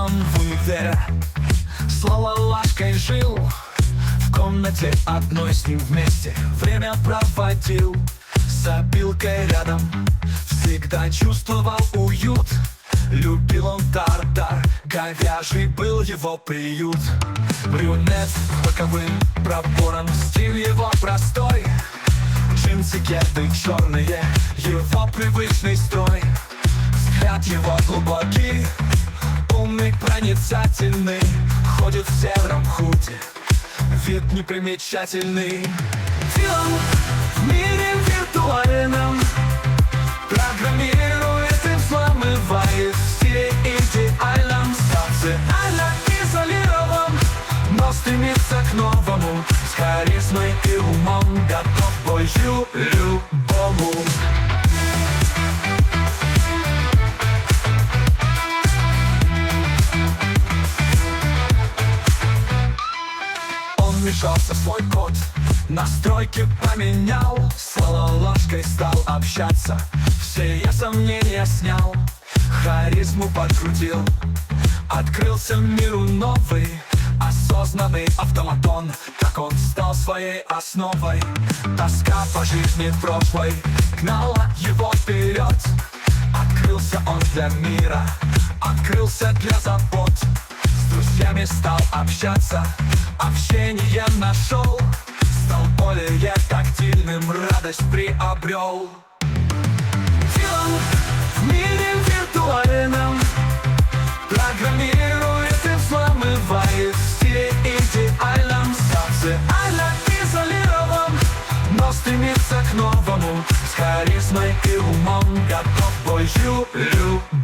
он в универе с Лололашкой жил. В комнате одной с ним вместе время проводил. С опилкой рядом всегда чувствовал уют. Любил он тартар, говяжий был его приют. Брюнет с боковым пробором, стиль его простой. Джинсы, кеды черные, его привычный строй. Взгляд его глубокий, умный, проницательный. Ходит в сером худи, вид непримечательный. Дилан в мире виртуальном программирует и взламывает в стиле идеальном. Социально изолирован, но стремится к новому. С харизмой и умом готов к бою любому. Он вмешался в свой код, настройки поменял. С Лололашкой стал общаться, все я сомнения снял. Харизму подкрутил, открылся миру новый. Осознанный автоматон, как он стал своей основой. Тоска по жизни прошлой гнала его вперед. Открылся он для мира, открылся для забот. С друзьями стал общаться, общение нашел. Стал более тактильным, радость приобрел. Дилан в мире виртуальном программирует и взламывает в стиле идеальном. Социально изолирован, но стремится к новому. С харизмой и умом готов к бою любому.